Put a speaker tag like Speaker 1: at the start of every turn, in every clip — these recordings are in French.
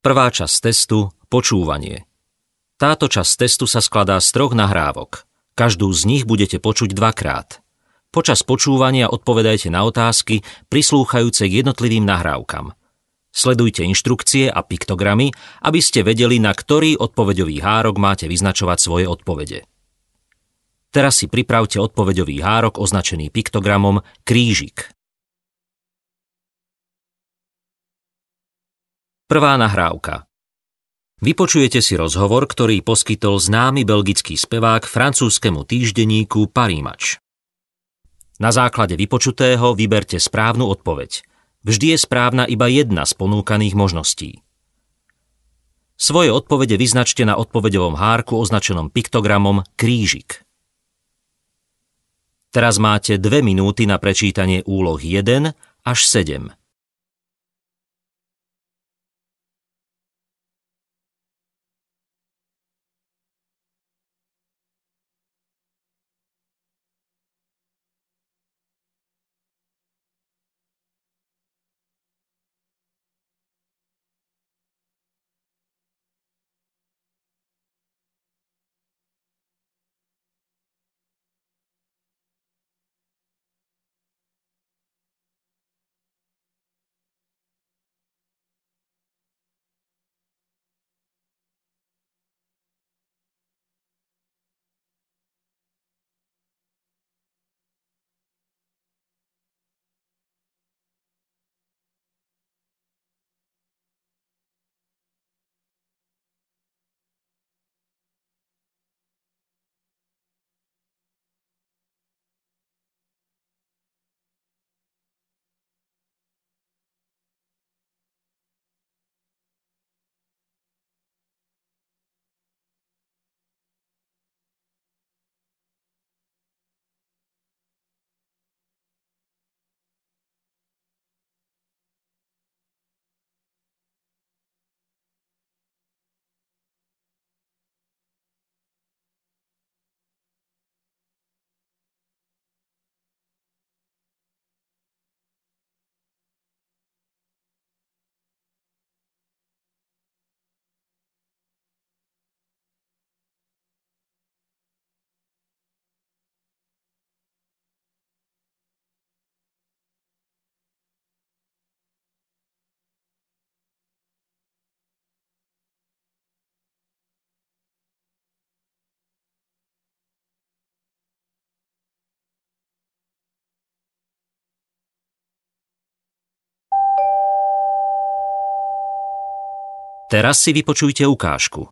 Speaker 1: Prvá časť testu – počúvanie. Táto časť testu sa skladá z 3 nahrávok. Každú z nich budete počuť 2-krát. Počas počúvania odpovedajte na otázky prislúchajúce k jednotlivým nahrávkam. Sledujte inštrukcie a piktogramy, aby ste vedeli, na ktorý odpoveďový hárok máte vyznačovať svoje odpovede. Teraz si pripravte odpoveďový hárok označený piktogramom krížik. Prvá nahrávka. Vypočujete si rozhovor, ktorý poskytol známy belgický spevák francúzskemu týždenníku Paris Match. Na základe vypočutého vyberte správnu odpoveď. Vždy je správna iba jedna z ponúkaných možností. Svoje odpovede vyznačte na odpoveďovom hárku označenom piktogramom krížik. Teraz máte 2 minúty na prečítanie úloh 1 až 7. Teraz si vypočujte ukážku.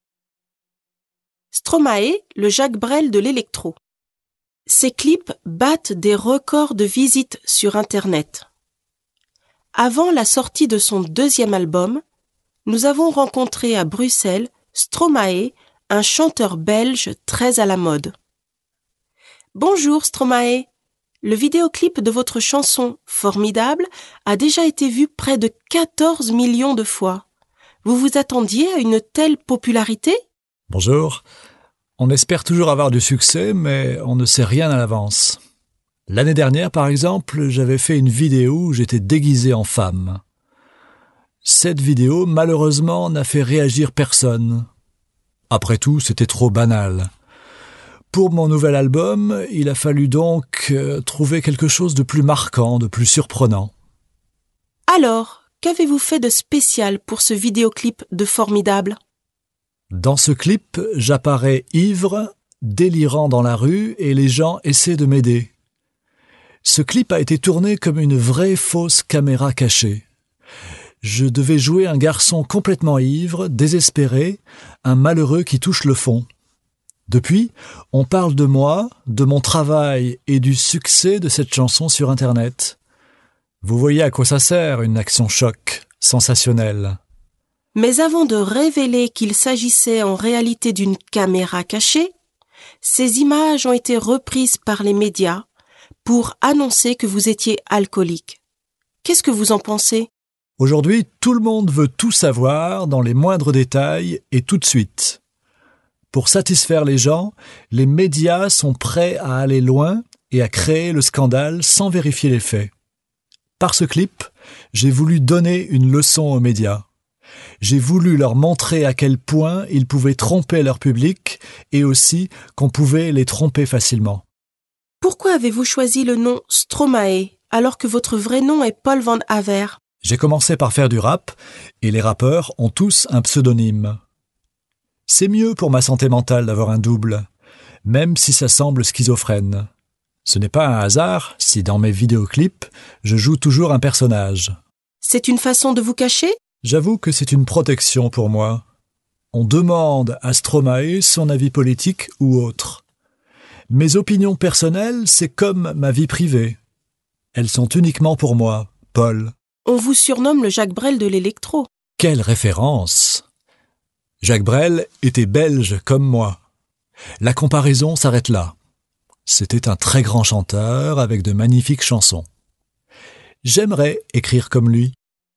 Speaker 2: Stromae, le Jacques Brel de l'électro. Ses clips battent des records de visites sur Internet. Avant la sortie de son 2e album, nous avons rencontré à Bruxelles Stromae, un chanteur belge très à la mode. Bonjour Stromae, le vidéoclip de votre chanson Formidable a déjà été vu près de 14 millions de fois. Vous vous attendiez à une telle popularité ?
Speaker 3: Bonjour. On espère toujours avoir du succès, mais on ne sait rien à l'avance. L'année dernière, par exemple, j'avais fait une vidéo où j'étais déguisé en femme. Cette vidéo, malheureusement, n'a fait réagir personne. Après tout, c'était trop banal. Pour mon nouvel album, il a fallu donc trouver quelque chose de plus marquant, de plus surprenant.
Speaker 2: Alors, qu'avez-vous fait de spécial pour ce vidéoclip de Formidable ?
Speaker 3: Dans ce clip, j'apparais ivre, délirant dans la rue et les gens essaient de m'aider. Ce clip a été tourné comme une vraie fausse caméra cachée. Je devais jouer un garçon complètement ivre, désespéré, un malheureux qui touche le fond. Depuis, on parle de moi, de mon travail et du succès de cette chanson sur Internet. Vous voyez à quoi ça sert, une action choc, sensationnelle.
Speaker 2: Mais avant de révéler qu'il s'agissait en réalité d'une caméra cachée, ces images ont été reprises par les médias pour annoncer que vous étiez alcoolique. Qu'est-ce que vous en pensez ?
Speaker 3: Aujourd'hui, tout le monde veut tout savoir dans les moindres détails et tout de suite. Pour satisfaire les gens, les médias sont prêts à aller loin et à créer le scandale sans vérifier les faits. Par ce clip, j'ai voulu donner une leçon aux médias. J'ai voulu leur montrer à quel point ils pouvaient tromper leur public et aussi qu'on pouvait les tromper facilement.
Speaker 2: Pourquoi avez-vous choisi le nom Stromae alors que votre vrai nom est Paul Van Haver?
Speaker 3: J'ai commencé par faire du rap et les rappeurs ont tous un pseudonyme. C'est mieux pour ma santé mentale d'avoir un double, même si ça semble schizophrène. Ce n'est pas un hasard si dans mes vidéoclips, je joue toujours un personnage.
Speaker 2: C'est une façon de vous cacher?
Speaker 3: J'avoue que c'est une protection pour moi. On demande à Stromae son avis politique ou autre. Mes opinions personnelles, c'est comme ma vie privée. Elles sont uniquement pour moi, Paul.
Speaker 2: On vous surnomme le Jacques Brel de l'électro.
Speaker 3: Quelle référence! Jacques Brel était belge comme moi. La comparaison s'arrête là. C'était un très grand chanteur avec de magnifiques chansons. J'aimerais écrire comme lui.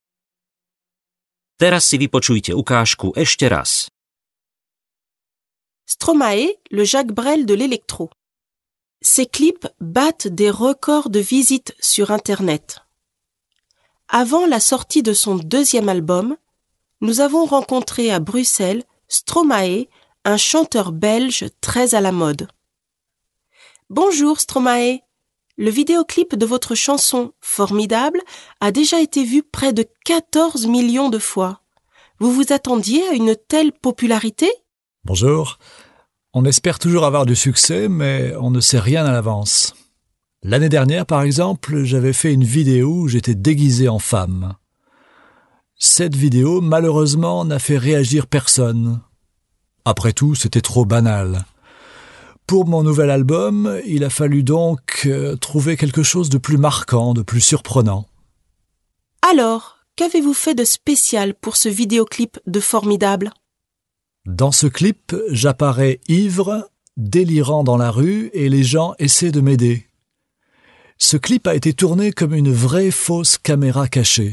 Speaker 1: Teraz si vypočujte ukážku ešte raz.
Speaker 2: Stromae, le Jacques Brel de l'électro. Ses clips battent des records de visites sur Internet. Avant la sortie de son deuxième album, nous avons rencontré à Bruxelles Stromae, un chanteur belge très à la mode. Bonjour Stromae, le vidéoclip de votre chanson Formidable a déjà été vu près de 14 millions de fois. Vous vous attendiez à une telle popularité?
Speaker 3: Bonjour. On espère toujours avoir du succès, mais on ne sait rien à l'avance. L'année dernière, par exemple, j'avais fait une vidéo où j'étais déguisé en femme. Cette vidéo, malheureusement, n'a fait réagir personne. Après tout, c'était trop banal. Pour mon nouvel album, il a fallu donc trouver quelque chose de plus marquant, de plus surprenant.
Speaker 2: Alors, qu'avez-vous fait de spécial pour ce vidéoclip de Formidable?
Speaker 3: Dans ce clip, j'apparais ivre, délirant dans la rue et les gens essaient de m'aider. Ce clip a été tourné comme une vraie fausse caméra cachée.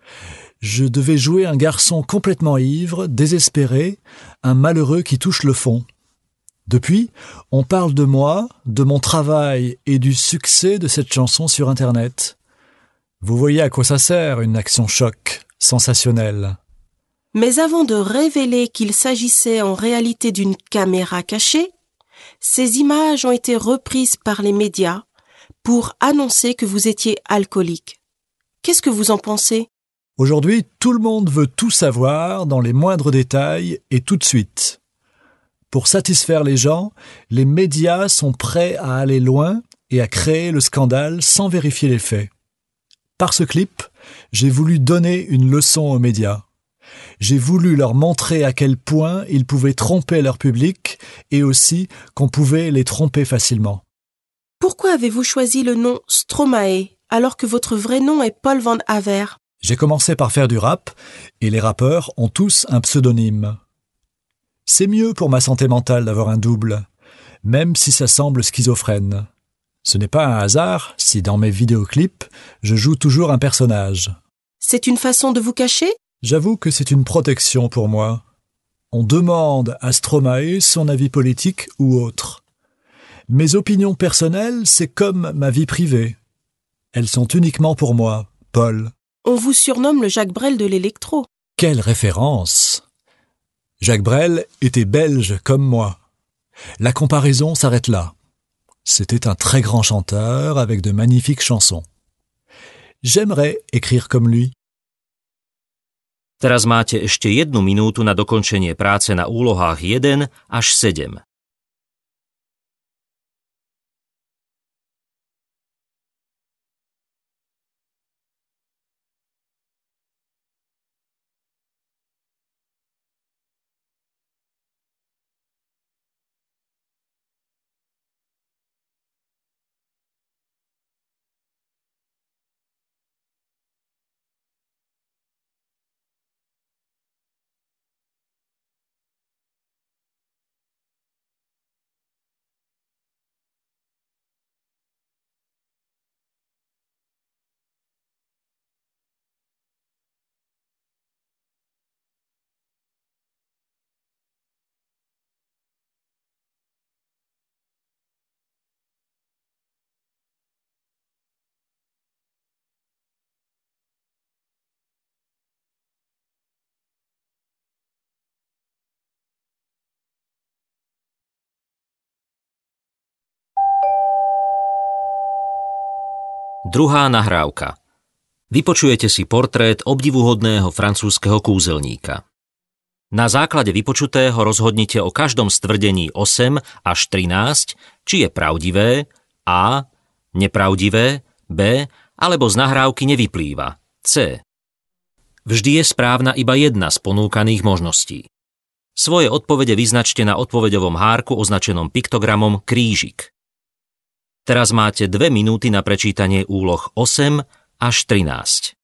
Speaker 3: Je devais jouer un garçon complètement ivre, désespéré, un malheureux qui touche le fond. Depuis, on parle de moi, de mon travail et du succès de cette chanson sur Internet. Vous voyez à quoi ça sert, une action choc, sensationnelle.
Speaker 2: Mais avant de révéler qu'il s'agissait en réalité d'une caméra cachée, ces images ont été reprises par les médias pour annoncer que vous étiez alcoolique. Qu'est-ce que vous en pensez?
Speaker 3: Aujourd'hui, tout le monde veut tout savoir dans les moindres détails et tout de suite. Pour satisfaire les gens, les médias sont prêts à aller loin et à créer le scandale sans vérifier les faits. Par ce clip, j'ai voulu donner une leçon aux médias. J'ai voulu leur montrer à quel point ils pouvaient tromper leur public et aussi qu'on pouvait les tromper facilement.
Speaker 2: Pourquoi avez-vous choisi le nom Stromae alors que votre vrai nom est Paul Van Haver?
Speaker 3: J'ai commencé par faire du rap et les rappeurs ont tous un pseudonyme. C'est mieux pour ma santé mentale d'avoir un double, même si ça semble schizophrène. Ce n'est pas un hasard si dans mes vidéoclips, je joue toujours un personnage.
Speaker 2: C'est une façon de vous cacher?
Speaker 3: J'avoue que c'est une protection pour moi. On demande à Stromae son avis politique ou autre. Mes opinions personnelles, c'est comme ma vie privée. Elles sont uniquement pour moi, Paul.
Speaker 2: On vous surnomme le Jacques Brel de l'électro.
Speaker 3: Quelle référence! Jacques Brel était belge comme moi. La comparaison s'arrête là. C'était un très grand chanteur avec de magnifiques chansons. J'aimerais écrire comme lui.
Speaker 1: Teraz máte ešte 1 minútu na dokončenie práce na úlohách 1 až 7. Druhá nahrávka. Vypočujete si portrét obdivuhodného francúzskeho kúzelníka. Na základe vypočutého rozhodnite o každom z tvrdení 8 až 13, či je pravdivé, A, nepravdivé, B, alebo z nahrávky nevyplýva, C. Vždy je správna iba jedna z ponúkaných možností. Svoje odpovede vyznačte na odpoveďovom hárku označenom piktogramom krížik. Teraz máte 2 minúty na prečítanie úloh 8 až 13.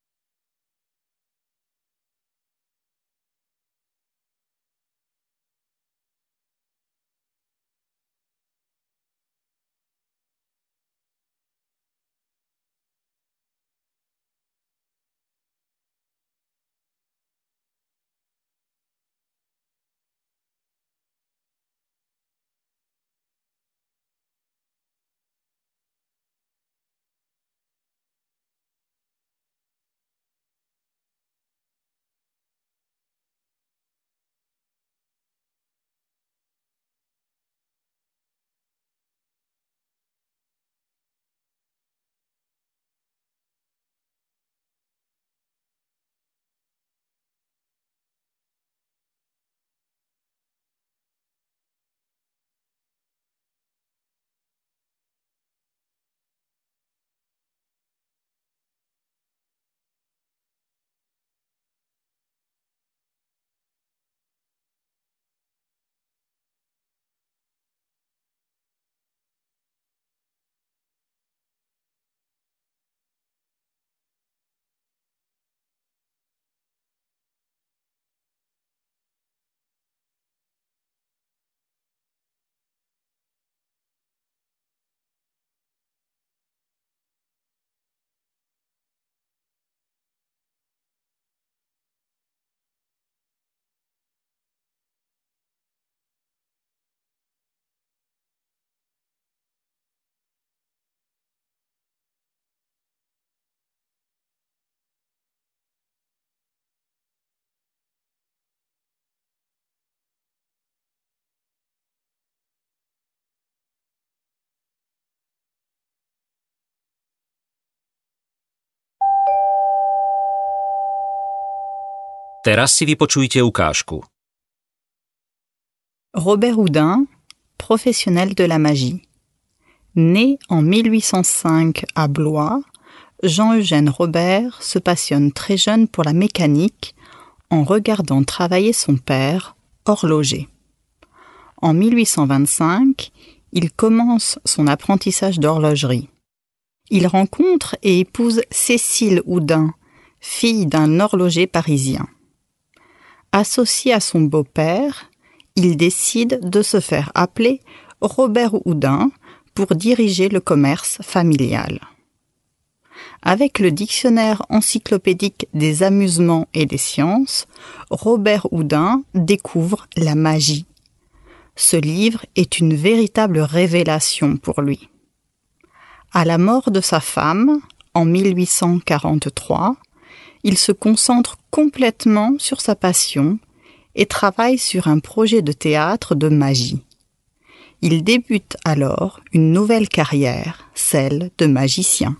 Speaker 1: Teraz si vypočujte ukážku.
Speaker 4: Robert Houdin, professionnel de la magie. Né en 1805 à Blois, Jean-Eugène Robert se passionne très jeune pour la mécanique en regardant travailler son père, horloger. En 1825, il commence son apprentissage d'horlogerie. Il rencontre et épouse Cécile Houdin, fille d'un horloger parisien. Associé à son beau-père, il décide de se faire appeler Robert Houdin pour diriger le commerce familial. Avec le dictionnaire encyclopédique des amusements et des sciences, Robert Houdin découvre la magie. Ce livre est une véritable révélation pour lui. À la mort de sa femme, en 1843, il se concentre complètement sur sa passion et travaille sur un projet de théâtre de magie. Il débute alors une nouvelle carrière, celle de magicien.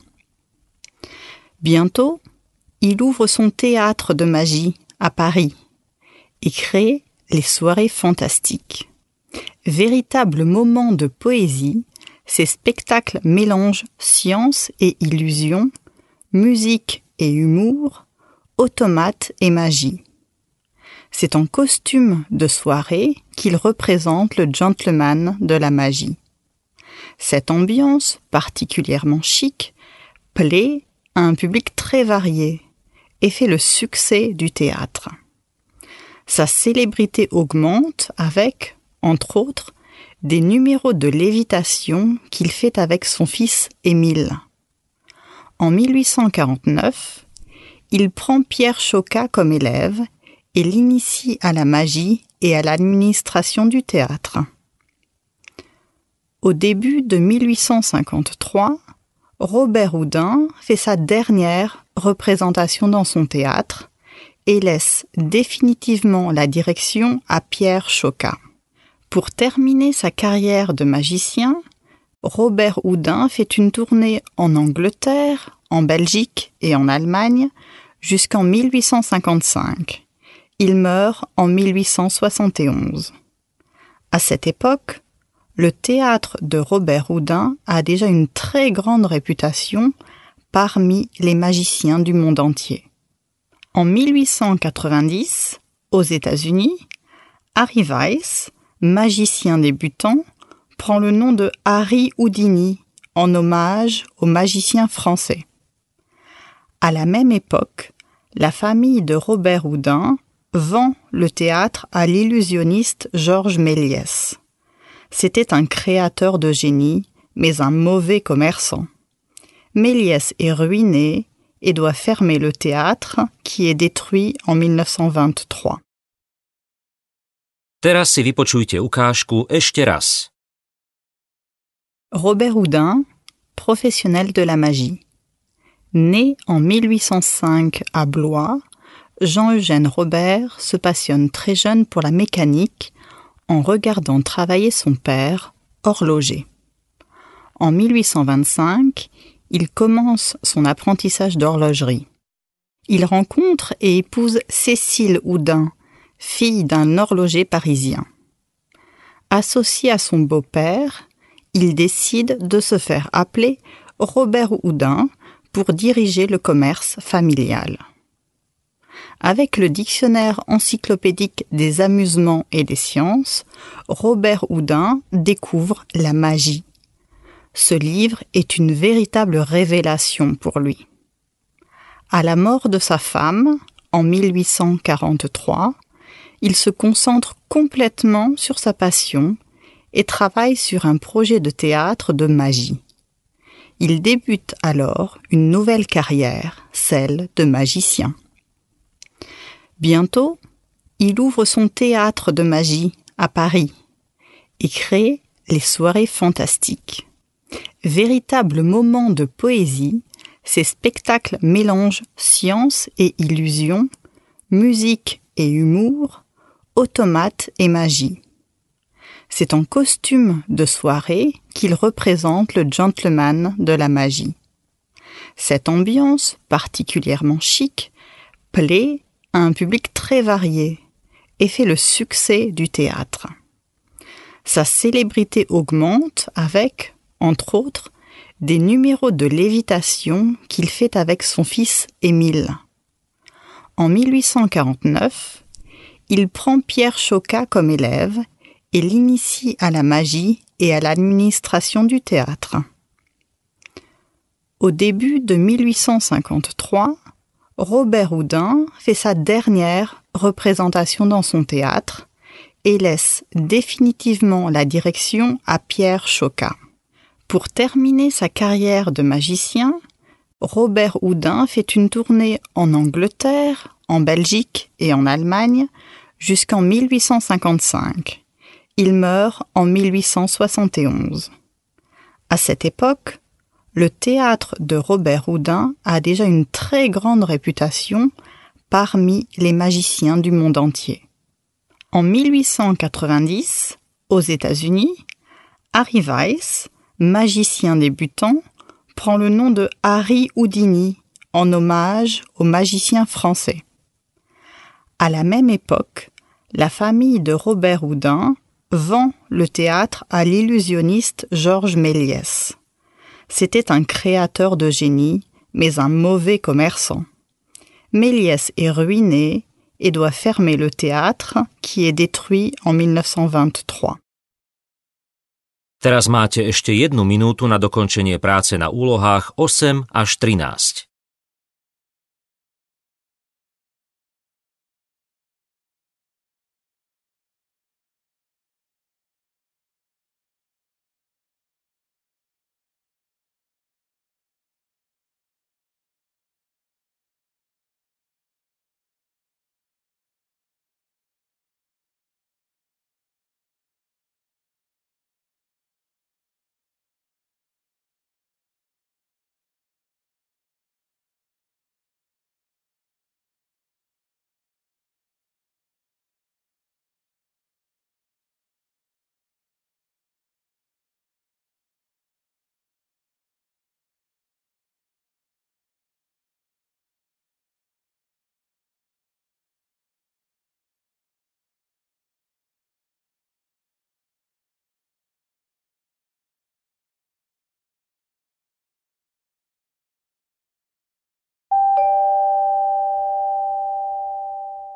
Speaker 4: Bientôt, il ouvre son théâtre de magie à Paris et crée les soirées fantastiques. Véritable moment de poésie, ces spectacles mélangent science et illusion, musique et humour, automate et magie. C'est en costume de soirée qu'il représente le gentleman de la magie. Cette ambiance, particulièrement chic, plaît à un public très varié et fait le succès du théâtre. Sa célébrité augmente avec, entre autres, des numéros de lévitation qu'il fait avec son fils Émile. En 1849, il prend Pierre Choca comme élève et l'initie à la magie et à l'administration du théâtre. Au début de 1853, Robert Houdin fait sa dernière représentation dans son théâtre et laisse définitivement la direction à Pierre Choca. Pour terminer sa carrière de magicien, Robert Houdin fait une tournée en Angleterre, en Belgique et en Allemagne jusqu'en 1855. Il meurt en 1871. À cette époque, le théâtre de Robert Houdin a déjà une très grande réputation parmi les magiciens du monde entier. En 1890, aux États-Unis, Harry Weiss, magicien débutant, prend le nom de Harry Houdini en hommage au magicien français. À la même époque, la famille de Robert Houdin vend le théâtre à l'illusionniste Georges Méliès. C'était un créateur de génie, mais un mauvais commerçant. Méliès est ruiné et doit fermer le théâtre qui est détruit en 1923.
Speaker 1: Teraz si vypočujte ukážku ešte raz.
Speaker 4: Robert Houdin, professionnel de la magie. Né en 1805 à Blois, Jean-Eugène Robert se passionne très jeune pour la mécanique en regardant travailler son père, horloger. En 1825, il commence son apprentissage d'horlogerie. Il rencontre et épouse Cécile Houdin, fille d'un horloger parisien. Associé à son beau-père, il décide de se faire appeler Robert Houdin pour diriger le commerce familial. Avec le dictionnaire encyclopédique des amusements et des sciences, Robert Houdin découvre la magie. Ce livre est une véritable révélation pour lui. À la mort de sa femme, en 1843, il se concentre complètement sur sa passion et travaille sur un projet de théâtre de magie. Il débute alors une nouvelle carrière, celle de magicien. Bientôt, il ouvre son théâtre de magie à Paris et crée les soirées fantastiques. Véritable moment de poésie, ces spectacles mélangent science et illusion, musique et humour, automates et magie. C'est en costume de soirée qu'il représente le gentleman de la magie. Cette ambiance, particulièrement chic, plaît à un public très varié et fait le succès du théâtre. Sa célébrité augmente avec, entre autres, des numéros de lévitation qu'il fait avec son fils Émile. En 1849, il prend Pierre Chocat comme élève et l'initie à la magie et à l'administration du théâtre. Au début de 1853, Robert Houdin fait sa dernière représentation dans son théâtre et laisse définitivement la direction à Pierre Chocat. Pour terminer sa carrière de magicien, Robert Houdin fait une tournée en Angleterre, en Belgique et en Allemagne jusqu'en 1855. Il meurt en 1871. À cette époque, le théâtre de Robert Houdin a déjà une très grande réputation parmi les magiciens du monde entier. En 1890, aux États-Unis, Harry Weiss, magicien débutant, prend le nom de Harry Houdini en hommage au magicien français. À la même époque, la famille de Robert Houdin vend le théâtre à l'illusionniste Georges Méliès. C'était un créateur de génie, mais un mauvais commerçant. Méliès est ruiné et doit fermer le théâtre qui est détruit en 1923.
Speaker 1: Teraz máte ešte 1 minútu na dokončenie práce na úlohách 8 až 13.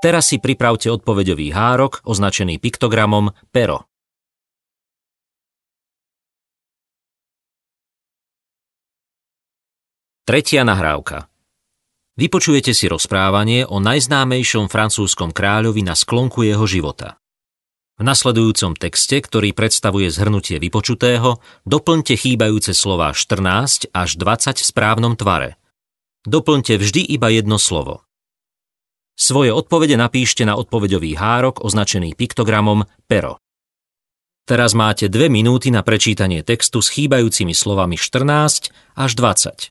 Speaker 1: Teraz si pripravte odpoveďový hárok označený piktogramom pero. Tretia nahrávka. Vypočujete si rozprávanie o najznámejšom francúzskom kráľovi na sklonku jeho života. V nasledujúcom texte, ktorý predstavuje zhrnutie vypočutého, doplňte chýbajúce slová 14 až 20 v správnom tvare. Doplňte vždy iba jedno slovo. Svoje odpovede napíšte na odpoveďový hárok označený piktogramom pero. Teraz máte 2 minúty na prečítanie textu s chýbajúcimi slovami 14 až 20.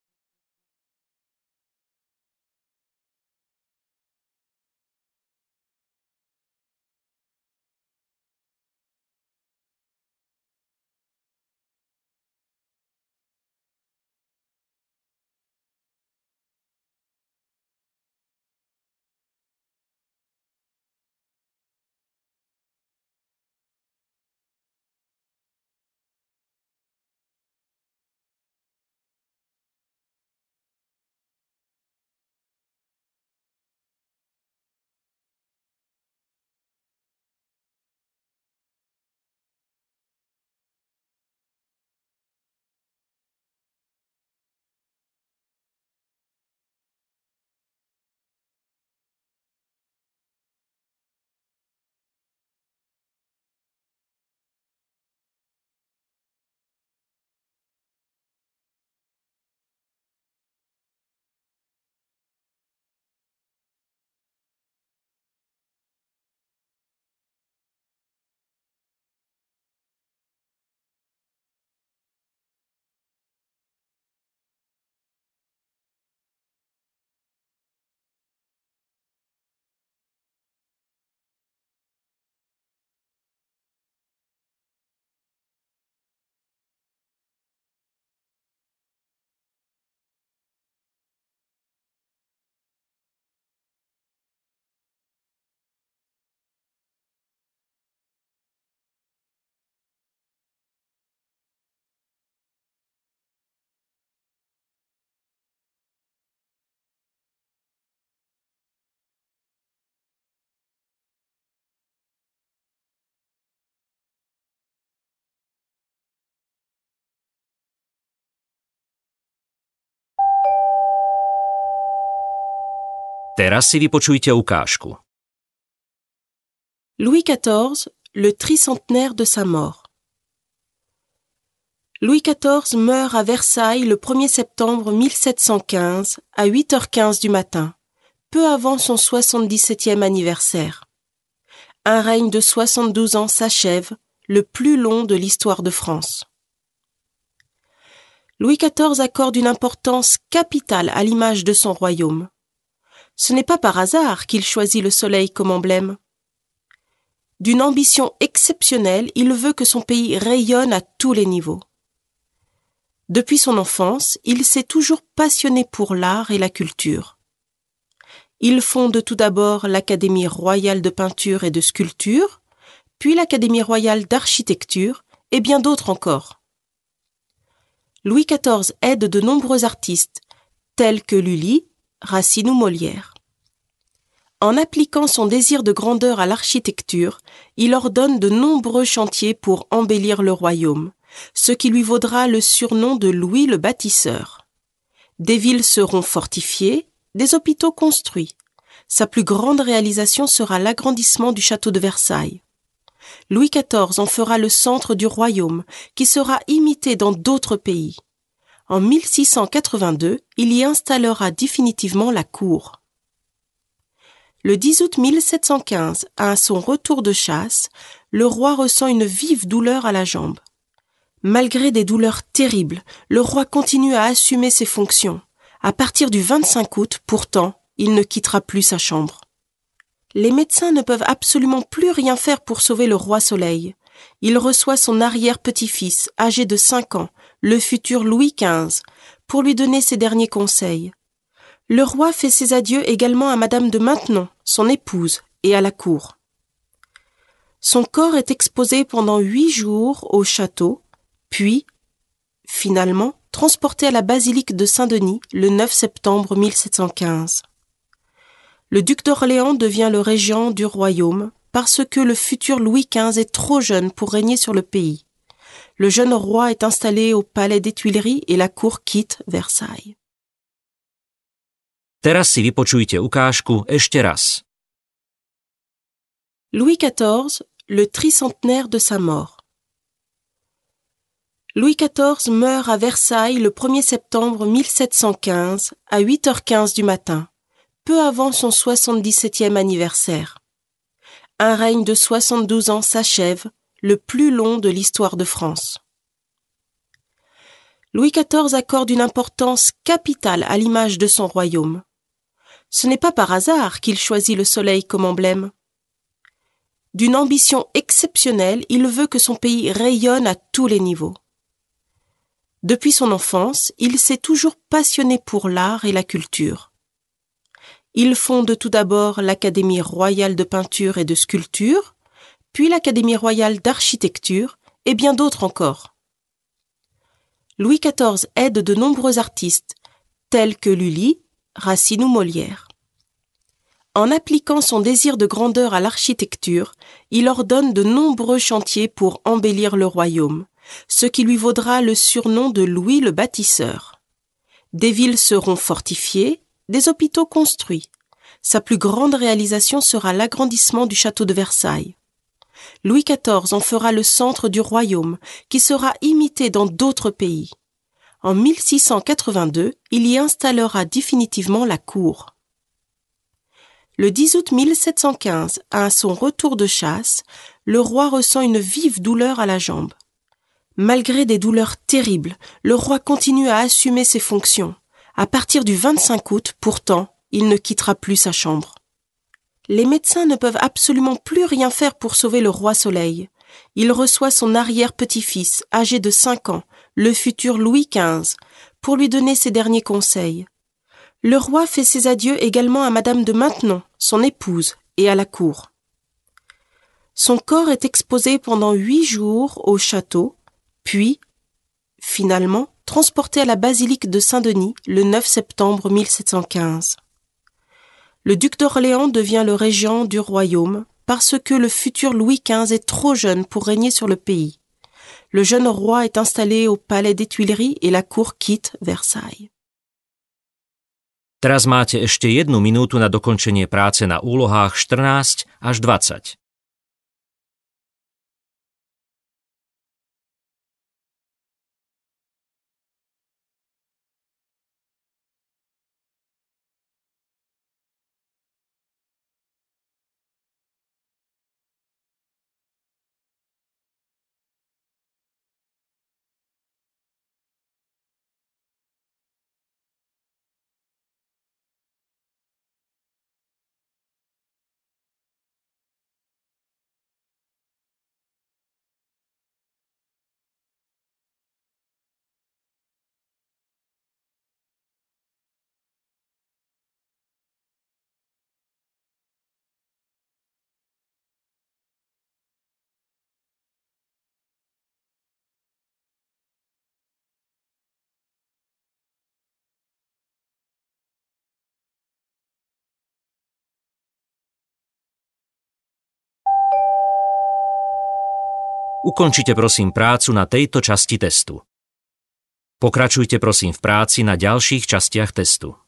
Speaker 1: Teraz si vypočujte ukážku.
Speaker 2: Louis XIV, le tricentenaire de sa mort. Louis XIV meurt à Versailles le 1er septembre 1715 à 8h15 du matin, peu avant son 77e anniversaire. Un règne de 72 ans s'achève, le plus long de l'histoire de France. Louis XIV accorde une importance capitale à l'image de son royaume. Ce n'est pas par hasard qu'il choisit le soleil comme emblème. D'une ambition exceptionnelle, il veut que son pays rayonne à tous les niveaux. Depuis son enfance, il s'est toujours passionné pour l'art et la culture. Il fonde tout d'abord l'Académie royale de peinture et de sculpture, puis l'Académie royale d'architecture et bien d'autres encore. Louis XIV aide de nombreux artistes, tels que Lully, Racine ou Molière. En appliquant son désir de grandeur à l'architecture, il ordonne de nombreux chantiers pour embellir le royaume, ce qui lui vaudra le surnom de Louis le Bâtisseur. Des villes seront fortifiées, des hôpitaux construits. Sa plus grande réalisation sera l'agrandissement du château de Versailles. Louis XIV en fera le centre du royaume, qui sera imité dans d'autres pays. En 1682, il y installera définitivement la cour. Le 10 août 1715, à son retour de chasse, le roi ressent une vive douleur à la jambe. Malgré des douleurs terribles, le roi continue à assumer ses fonctions. À partir du 25 août, pourtant, il ne quittera plus sa chambre. Les médecins ne peuvent absolument plus rien faire pour sauver le roi Soleil. Il reçoit son arrière-petit-fils, âgé de 5 ans, le futur Louis XV, pour lui donner ses derniers conseils. Le roi fait ses adieux également à Madame de Maintenon, son épouse, et à la cour. Son corps est exposé pendant 8 jours au château, puis, finalement, transporté à la basilique de Saint-Denis le 9 septembre 1715. Le duc d'Orléans devient le régent du royaume parce que le futur Louis XV est trop jeune pour régner sur le pays. Le jeune roi est installé au palais des Tuileries et la cour quitte Versailles.
Speaker 1: Teraz si vypočujte ukážku ešte raz.
Speaker 2: Louis XIV, le tricentenaire de sa mort. Louis XIV meurt à Versailles le 1er septembre 1715 à 8h15 du matin, peu avant son 77e anniversaire. Un règne de 72 ans s'achève, le plus long de l'histoire de France. Louis XIV accorde une importance capitale à l'image de son royaume. Ce n'est pas par hasard qu'il choisit le soleil comme emblème. D'une ambition exceptionnelle, il veut que son pays rayonne à tous les niveaux. Depuis son enfance, il s'est toujours passionné pour l'art et la culture. Il fonde tout d'abord l'Académie royale de peinture et de sculpture, puis l'Académie royale d'architecture et bien d'autres encore. Louis XIV aide de nombreux artistes, tels que Lully, Racine ou Molière. En appliquant son désir de grandeur à l'architecture, il ordonne de nombreux chantiers pour embellir le royaume, ce qui lui vaudra le surnom de Louis le Bâtisseur. Des villes seront fortifiées, des hôpitaux construits. Sa plus grande réalisation sera l'agrandissement du château de Versailles. Louis XIV en fera le centre du royaume, qui sera imité dans d'autres pays. En 1682, il y installera définitivement la cour. Le 10 août 1715, à son retour de chasse, le roi ressent une vive douleur à la jambe. Malgré des douleurs terribles, le roi continue à assumer ses fonctions. À partir du 25 août, pourtant, il ne quittera plus sa chambre. Les médecins ne peuvent absolument plus rien faire pour sauver le roi Soleil. Il reçoit son arrière-petit-fils, âgé de 5 ans, le futur Louis XV, pour lui donner ses derniers conseils. Le roi fait ses adieux également à Madame de Maintenon, son épouse, et à la cour. Son corps est exposé pendant 8 jours au château, puis, finalement, transporté à la basilique de Saint-Denis le 9 septembre 1715. Le duc d'Orléans devient le régent du royaume parce que le futur Louis XV est trop jeune pour régner sur le pays. Le jeune roi est installé au palais des Tuileries et la cour quitte Versailles.
Speaker 1: Teraz máte ešte 1 minútu na dokončenie práce na úlohách 14 až 20. Ukončite prosím prácu na tejto časti testu. Pokračujte prosím v práci na ďalších častiach testu.